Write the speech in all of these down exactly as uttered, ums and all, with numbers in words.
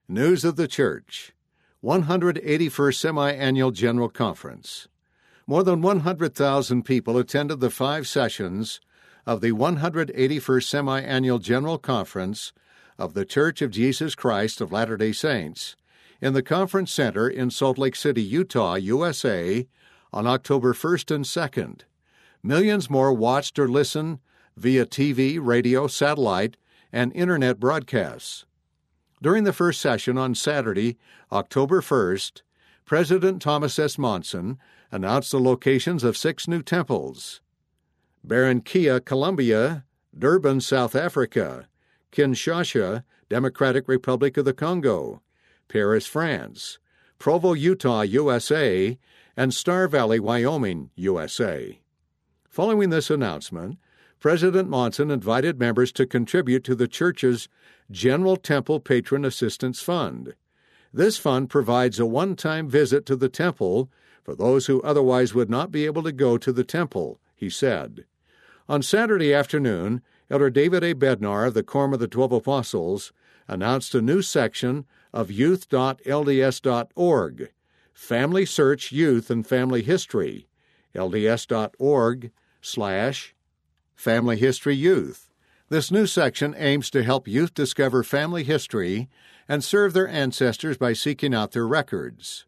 News of the Church, one hundred eighty-first Semi-Annual General Conference. More than one hundred thousand people attended the five sessions of the one hundred eighty-first Semi-Annual General Conference of The Church of Jesus Christ of Latter-day Saints in the Conference Center in Salt Lake City, Utah, U S A, on October first and second. Millions more watched or listened via T V, radio, satellite, and Internet broadcasts. During the first session on Saturday, October first, President Thomas S. Monson announced the locations of six new temples: Barranquilla, Colombia; Durban, South Africa; Kinshasa, Democratic Republic of the Congo; Paris, France; Provo, Utah, U S A; and Star Valley, Wyoming, U S A. Following this announcement, President Monson invited members to contribute to the Church's General Temple Patron Assistance Fund. This fund provides a one-time visit to the temple for those who otherwise would not be able to go to the temple, he said. On Saturday afternoon, Elder David A. Bednar of the Quorum of the Twelve Apostles announced a new section of youth dot L D S dot org, Family Search Youth and Family History, L D S dot org slash Family History Youth. This new section aims to help youth discover family history and serve their ancestors by seeking out their records.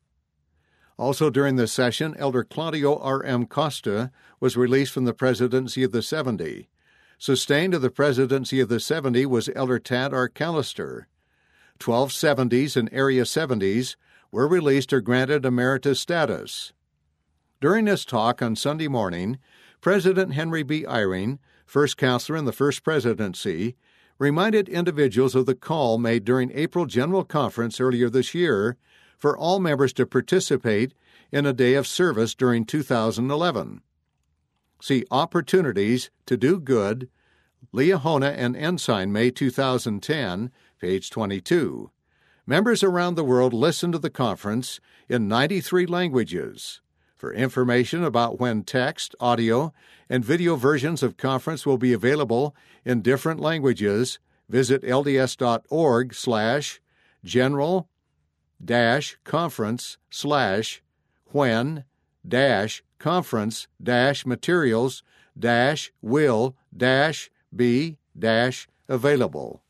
Also during this session, Elder Claudio R M. Costa was released from the presidency of the seventy. Sustained to the presidency of the seventy was Elder Tad R. Callister. Twelve seventies and Area seventies were released or granted emeritus status. During his talk on Sunday morning, President Henry B. Eyring, first counselor in the First Presidency, reminded individuals of the call made during April General Conference earlier this year for all members to participate in a day of service during two thousand eleven. See Opportunities to Do Good, Liahona and Ensign, May two thousand ten, page twenty-two. Members around the world listened to the conference in ninety-three languages. For information about when text, audio, and video versions of conference will be available in different languages, visit L D S dot org slash general dash conference slash when dash conference dash materials dash will dash be dash available.